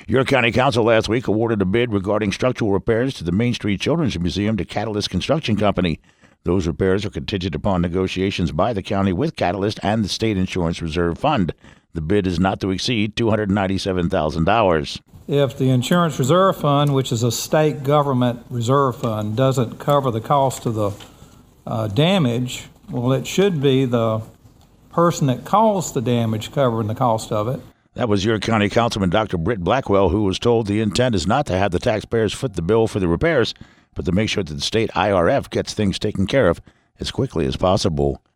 Your County Council last week awarded a bid regarding structural repairs to the Main Street Children's Museum to Catalyst Construction Company. Those repairs are contingent upon negotiations by the county with Catalyst and the State Insurance Reserve Fund. The bid is not to exceed $297,000. If the Insurance Reserve Fund, which is a state government reserve fund, doesn't cover the cost of the damage, well, it should be the person that caused the damage covering the cost of it. That was your County Councilman, Dr. Britt Blackwell, who was told the intent is not to have the taxpayers foot the bill for the repairs, but to make sure that the state IRF gets things taken care of as quickly as possible.